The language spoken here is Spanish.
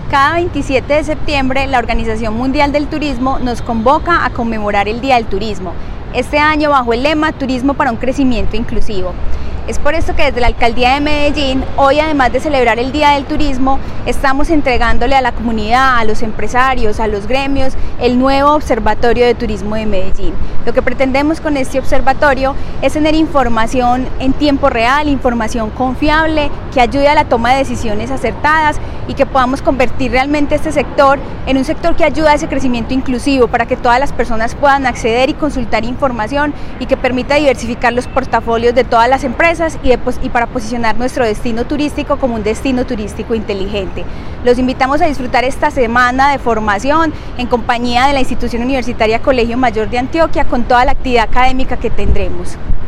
Cada 27 de septiembre, la Organización Mundial del Turismo nos convoca a conmemorar el Día del Turismo, este año bajo el lema Turismo para un crecimiento inclusivo. Es por esto que desde la Alcaldía de Medellín, hoy además de celebrar el Día del Turismo, estamos entregándole a la comunidad, a los empresarios, a los gremios, el nuevo Observatorio de Turismo de Medellín. Lo que pretendemos con este observatorio es tener información en tiempo real, información confiable, que ayude a la toma de decisiones acertadas y que podamos convertir realmente este sector en un sector que ayuda a ese crecimiento inclusivo para que todas las personas puedan acceder y consultar información y que permita diversificar los portafolios de todas las empresas y para posicionar nuestro destino turístico como un destino turístico inteligente. Los invitamos a disfrutar esta semana de formación en compañía de la Institución Universitaria Colegio Mayor de Antioquia con toda la actividad académica que tendremos.